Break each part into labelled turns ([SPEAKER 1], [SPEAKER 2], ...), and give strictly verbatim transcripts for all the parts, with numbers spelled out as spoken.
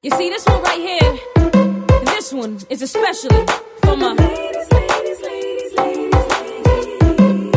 [SPEAKER 1] You see this one right here? This one is especially for my ladies, ladies, ladies, ladies, ladies.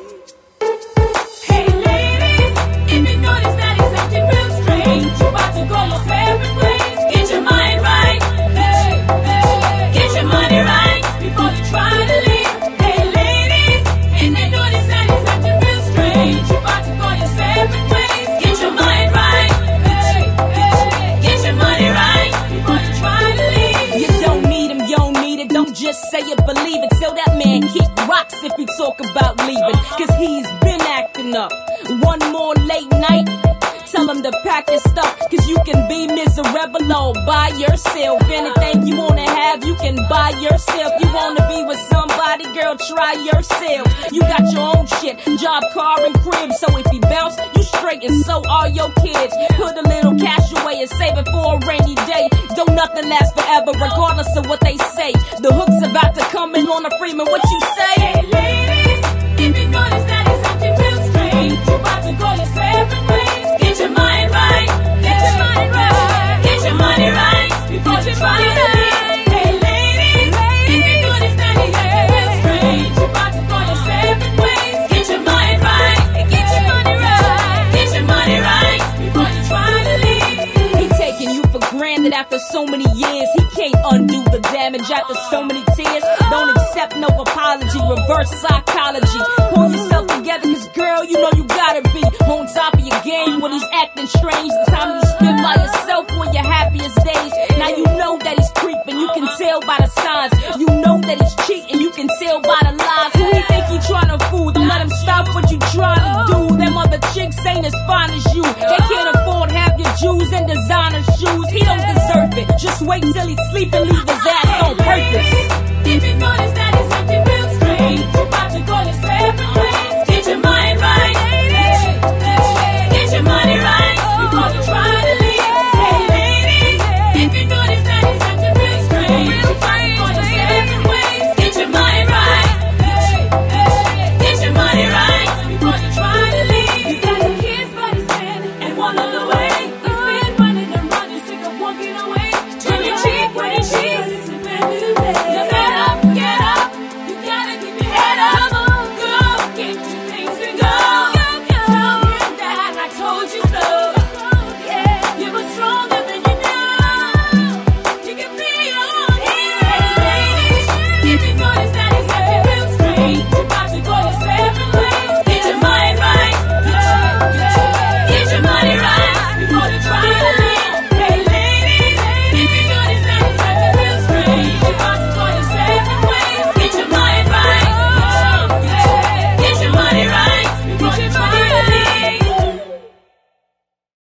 [SPEAKER 1] Hey ladies, if you notice that it's acting real strange, you about to go your separate ways. Get your mind right, hey, hey. Get your money right before you try to leave. Hey ladies, if you notice that it's acting real strange, you about to go your separate ways. Get your mind right, hey, hey. Get your money right before you try to leave. You don't need him, you don't need it. Don't just say it, believe it. Tell that man kick rocks if he talk about leaving, cause he's been acting up. One more late night, tell him to pack his stuff, cause you can be miserable all by yourself. Anything you wanna have, you can buy yourself. You wanna be with somebody, girl, try yourself. You got your own shit, job, car, and crib. So if he bounce, you straight, and so are your kids. Put a little cash away and save it for a rainy day. Don't nothing last forever, regardless of what they say. The hook's about to come in on a Freeman, what you say? Hey ladies, if you notice that it's acting real strange, you about to go your separate ways. Get your mind right, get your mind right, get your money right before you try to leave. Hey ladies, if you notice that it's acting real strange, you about to go your separate ways. Get your mind right, get your money right, get your money right before you try to leave. He taking you for granted after so many years. He can't undo the damage after so many tears. Don't accept no apology, reverse psychology. Pull yourself together, cause girl, you know you gotta be on top of your game when he's acting strange. The time you spend by yourself were your happiest days. Now you know that he's creeping, you can tell by the signs. You know that he's cheating, you can tell by the lies. Who you think he trying to fool? Don't let him stop what you trying to do. Them other chicks ain't as fine as you. They can't afford half your jewels and designer shoes. He don't deserve it. Just wait till he sleep and leave his ass on purpose.